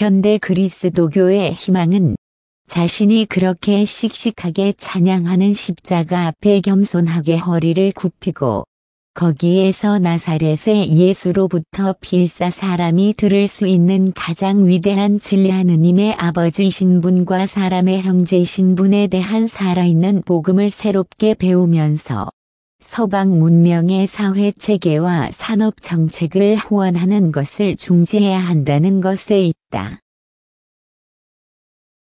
현대 그리스도교의 희망은 자신이 그렇게 씩씩하게 찬양하는 십자가 앞에 겸손하게 허리를 굽히고 거기에서 나사렛의 예수로부터 필사 사람이 들을 수 있는 가장 위대한 진리 하느님의 아버지이신 분과 사람의 형제이신 분에 대한 살아있는 복음을 새롭게 배우면서 서방 문명의 사회 체계와 산업 정책을 후원하는 것을 중지해야 한다는 것에 있다.